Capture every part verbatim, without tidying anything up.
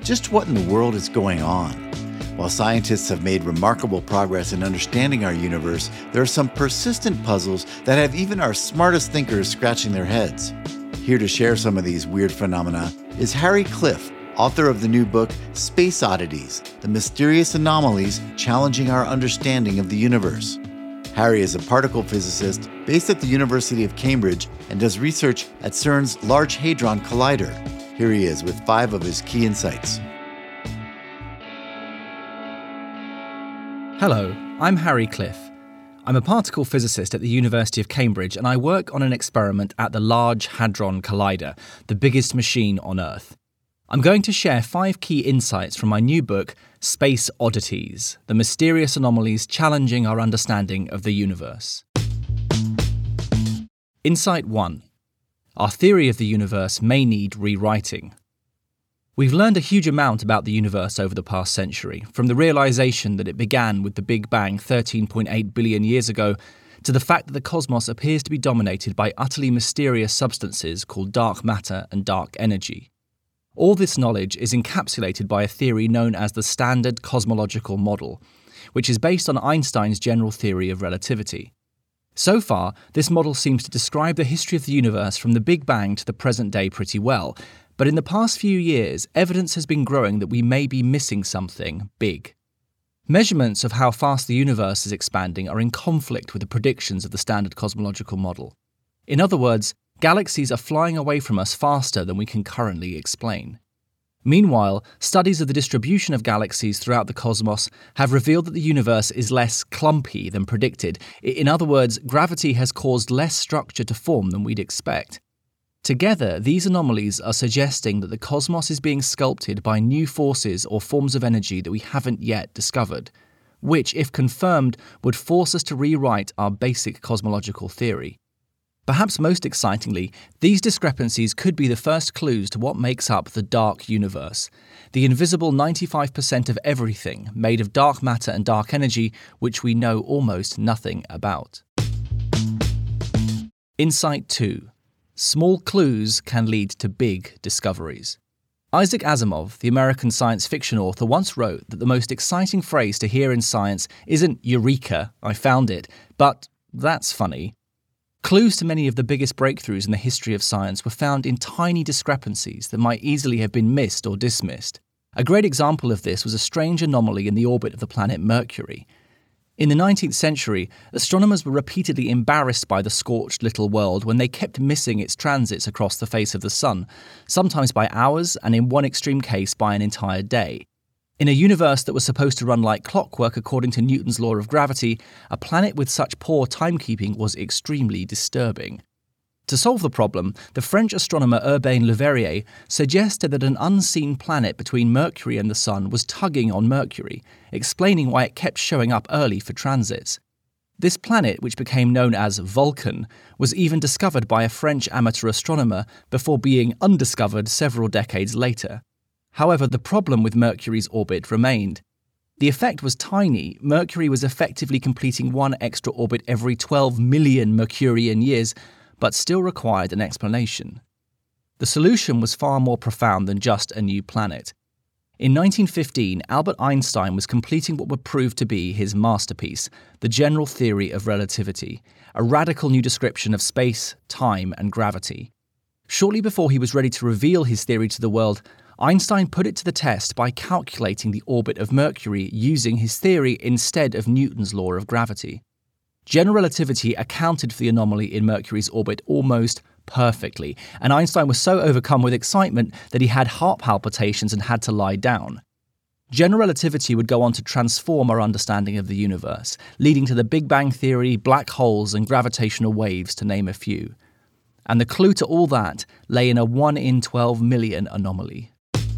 just what in the world is going on? While scientists have made remarkable progress in understanding our universe, there are some persistent puzzles that have even our smartest thinkers scratching their heads. Here to share some of these weird phenomena is Harry Cliff, author of the new book, Space Oddities: The Mysterious Anomalies Challenging Our Understanding of the Universe. Harry is a particle physicist based at the University of Cambridge and does research at CERN's Large Hadron Collider. Here he is with five of his key insights. Hello, I'm Harry Cliff. I'm a particle physicist at the University of Cambridge, and I work on an experiment at the Large Hadron Collider, the biggest machine on Earth. I'm going to share five key insights from my new book, Space Oddities: The Mysterious Anomalies Challenging Our Understanding of the Universe. Insight one. Our theory of the universe may need rewriting. We've learned a huge amount about the universe over the past century, from the realization that it began with the Big Bang thirteen point eight billion years ago, to the fact that the cosmos appears to be dominated by utterly mysterious substances called dark matter and dark energy. All this knowledge is encapsulated by a theory known as the Standard Cosmological Model, which is based on Einstein's general theory of relativity. So far, this model seems to describe the history of the universe from the Big Bang to the present day pretty well, but in the past few years, evidence has been growing that we may be missing something big. Measurements of how fast the universe is expanding are in conflict with the predictions of the Standard Cosmological Model. In other words, galaxies are flying away from us faster than we can currently explain. Meanwhile, studies of the distribution of galaxies throughout the cosmos have revealed that the universe is less clumpy than predicted. In other words, gravity has caused less structure to form than we'd expect. Together, these anomalies are suggesting that the cosmos is being sculpted by new forces or forms of energy that we haven't yet discovered, which, if confirmed, would force us to rewrite our basic cosmological theory. Perhaps most excitingly, these discrepancies could be the first clues to what makes up the dark universe, the invisible ninety-five percent of everything made of dark matter and dark energy which we know almost nothing about. Insight two. Small clues can lead to big discoveries. Isaac Asimov, the American science fiction author, once wrote that the most exciting phrase to hear in science isn't "Eureka, I found it," but "that's funny." Clues to many of the biggest breakthroughs in the history of science were found in tiny discrepancies that might easily have been missed or dismissed. A great example of this was a strange anomaly in the orbit of the planet Mercury. In the nineteenth century, astronomers were repeatedly embarrassed by the scorched little world when they kept missing its transits across the face of the sun, sometimes by hours and in one extreme case by an entire day. In a universe that was supposed to run like clockwork according to Newton's law of gravity, a planet with such poor timekeeping was extremely disturbing. To solve the problem, the French astronomer Urbain Le Verrier suggested that an unseen planet between Mercury and the Sun was tugging on Mercury, explaining why it kept showing up early for transits. This planet, which became known as Vulcan, was even discovered by a French amateur astronomer before being undiscovered several decades later. However, the problem with Mercury's orbit remained. The effect was tiny. Mercury was effectively completing one extra orbit every twelve million Mercurian years, but still required an explanation. The solution was far more profound than just a new planet. In nineteen fifteen, Albert Einstein was completing what would prove to be his masterpiece, the general theory of relativity, a radical new description of space, time, and gravity. Shortly before he was ready to reveal his theory to the world, Einstein put it to the test by calculating the orbit of Mercury using his theory instead of Newton's law of gravity. General relativity accounted for the anomaly in Mercury's orbit almost perfectly, and Einstein was so overcome with excitement that he had heart palpitations and had to lie down. General relativity would go on to transform our understanding of the universe, leading to the Big Bang Theory, black holes, and gravitational waves, to name a few. And the clue to all that lay in a one in twelve million anomaly.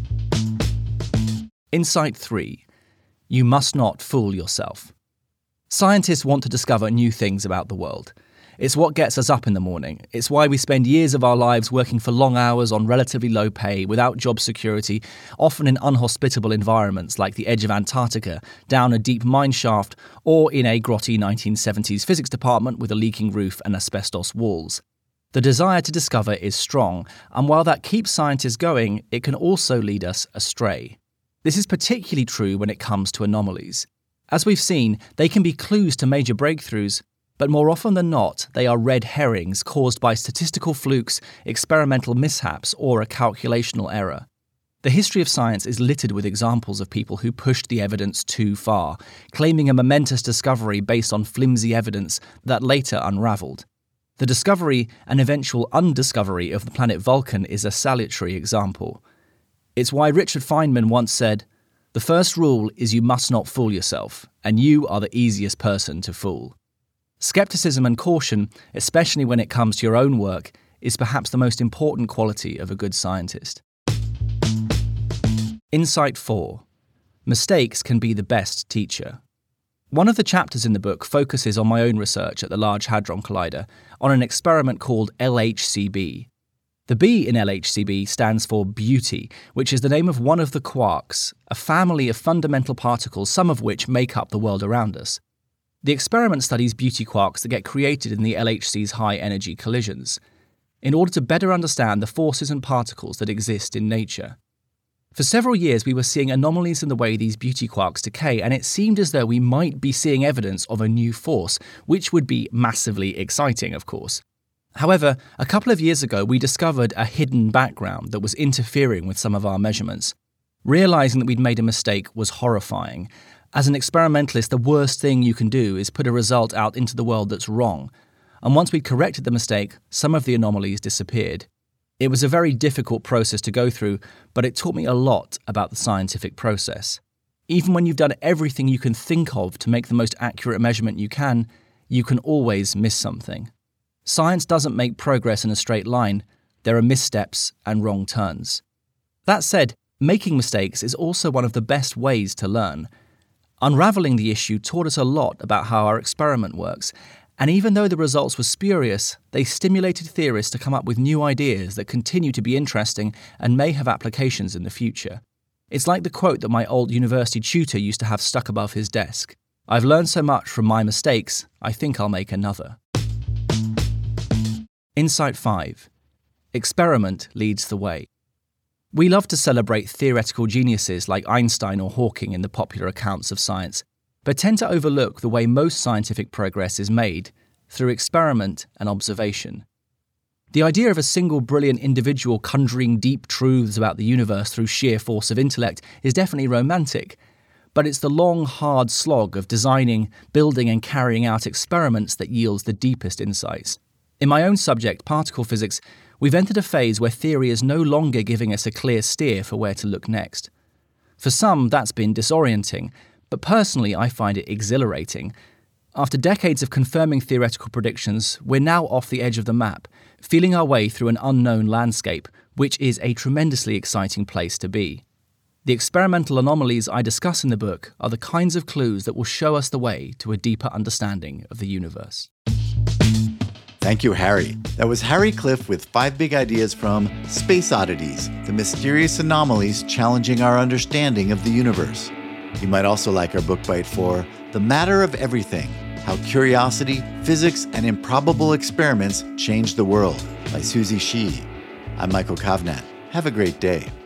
Insight three. You must not fool yourself. Scientists want to discover new things about the world. It's what gets us up in the morning. It's why we spend years of our lives working for long hours on relatively low pay, without job security, often in unhospitable environments like the edge of Antarctica, down a deep mine shaft, or in a grotty nineteen seventies physics department with a leaking roof and asbestos walls. The desire to discover is strong, and while that keeps scientists going, it can also lead us astray. This is particularly true when it comes to anomalies. As we've seen, they can be clues to major breakthroughs, but more often than not, they are red herrings caused by statistical flukes, experimental mishaps, or a calculational error. The history of science is littered with examples of people who pushed the evidence too far, claiming a momentous discovery based on flimsy evidence that later unraveled. The discovery and eventual undiscovery of the planet Vulcan is a salutary example. It's why Richard Feynman once said, "The first rule is you must not fool yourself, and you are the easiest person to fool." Skepticism and caution, especially when it comes to your own work, is perhaps the most important quality of a good scientist. Insight four. Mistakes can be the best teacher. One of the chapters in the book focuses on my own research at the Large Hadron Collider on an experiment called L H C B. The B in L H C B stands for beauty, which is the name of one of the quarks, a family of fundamental particles, some of which make up the world around us. The experiment studies beauty quarks that get created in the L H C's high-energy collisions, in order to better understand the forces and particles that exist in nature. For several years, we were seeing anomalies in the way these beauty quarks decay, and it seemed as though we might be seeing evidence of a new force, which would be massively exciting, of course. However, a couple of years ago, we discovered a hidden background that was interfering with some of our measurements. Realizing that we'd made a mistake was horrifying. As an experimentalist, the worst thing you can do is put a result out into the world that's wrong. And once we'd corrected the mistake, some of the anomalies disappeared. It was a very difficult process to go through, but it taught me a lot about the scientific process. Even when you've done everything you can think of to make the most accurate measurement you can, you can always miss something. Science doesn't make progress in a straight line. There are missteps and wrong turns. That said, making mistakes is also one of the best ways to learn. Unraveling the issue taught us a lot about how our experiment works, and even though the results were spurious, they stimulated theorists to come up with new ideas that continue to be interesting and may have applications in the future. It's like the quote that my old university tutor used to have stuck above his desk. "I've learned so much from my mistakes, I think I'll make another." Insight five. Experiment leads the way. We love to celebrate theoretical geniuses like Einstein or Hawking in the popular accounts of science, but tend to overlook the way most scientific progress is made, through experiment and observation. The idea of a single brilliant individual conjuring deep truths about the universe through sheer force of intellect is definitely romantic, but it's the long, hard slog of designing, building and carrying out experiments that yields the deepest insights. In my own subject, particle physics, we've entered a phase where theory is no longer giving us a clear steer for where to look next. For some, that's been disorienting, but personally I find it exhilarating. After decades of confirming theoretical predictions, we're now off the edge of the map, feeling our way through an unknown landscape, which is a tremendously exciting place to be. The experimental anomalies I discuss in the book are the kinds of clues that will show us the way to a deeper understanding of the universe. Thank you, Harry. That was Harry Cliff with five big ideas from Space Oddities, the mysterious anomalies challenging our understanding of the universe. You might also like our book bite for The Matter of Everything, How Curiosity, Physics, and Improbable Experiments Changed the World by Susie Shi. I'm Michael Kovnat. Have a great day.